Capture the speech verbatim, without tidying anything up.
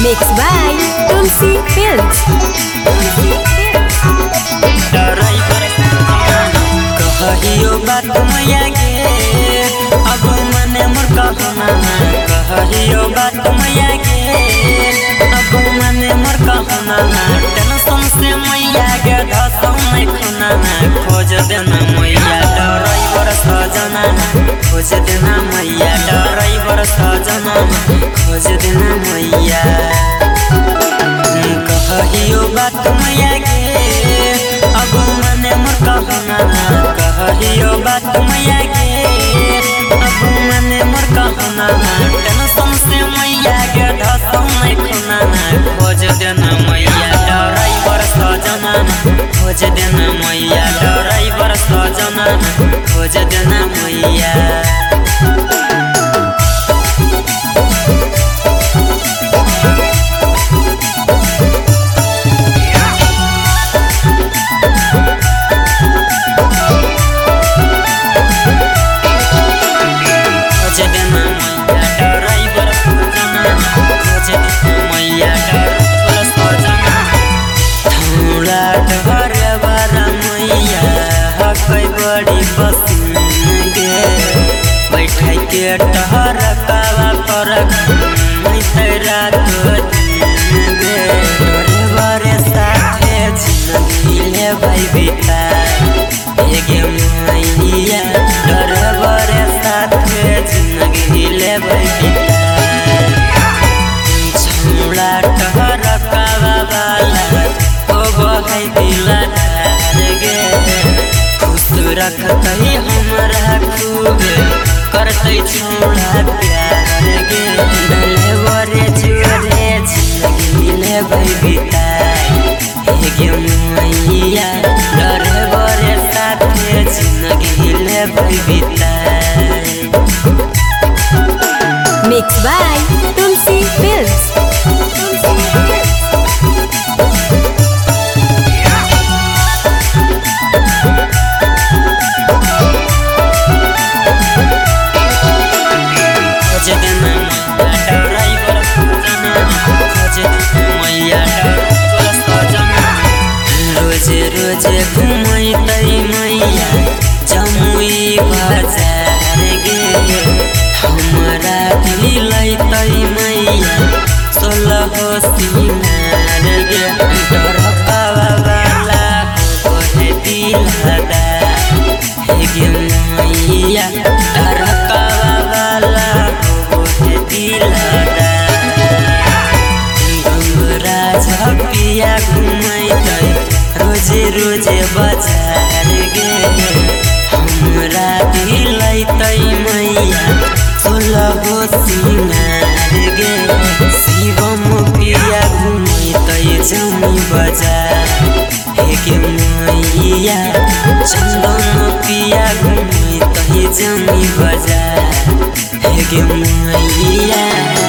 Mixed by Tulsi Films. कहियो बात मैया गे अब मने मोर कहना कहियो बात मैया गे अब मने मोर कहना टेंशन से मैया गे धसम नहीं खुना खोज देना मैया ड्राइवर सजना खोज देना मैया ड्राइवर सजना खोज देना मैया कहियो बात मैया गे अब मने मोर कहना कहियो बात मैया गे अब मने मोर कहना टेंशन से मैया गे धसम नहीं खुना खोज देना मैया ड्राइवर सजना खोज देना मैया ड्राइवर सजना खोज देना मैया बड़ी पसंद गे बैठे के टहर कावा पर रात गे बारे साथे जिंदगी ले भाई बिता गे मैया डर बारे साथे जिंदगी ले भाई बिता छोड़ा टहर कावा वाला ओ भाई दिला गे रखते हमरा खूब करते छोड़ा प्यार गे डलवरे जोरे जिंदगी ले भाई बिताए गे मैया डलवरे साथे जिंदगी ले भाई बिताए। Mixed by Tulsi Films. रोजे रोजे घूमते मैया जमुई बाजार गे हमरा दिलते मैया सोलह सिंगार गे डरकावा वाला हो दिलदार गे मैया डरकावा वाला हो दिलदार गंगरा झपिया घूमते रोजे रोजे बाजार गे हमरा दिलते मैया सोलह सिंगार गे शिवम पिया घूमते जमी बाजार गे मैया चंदन पिया घूमते जमी बाजार गे मैया।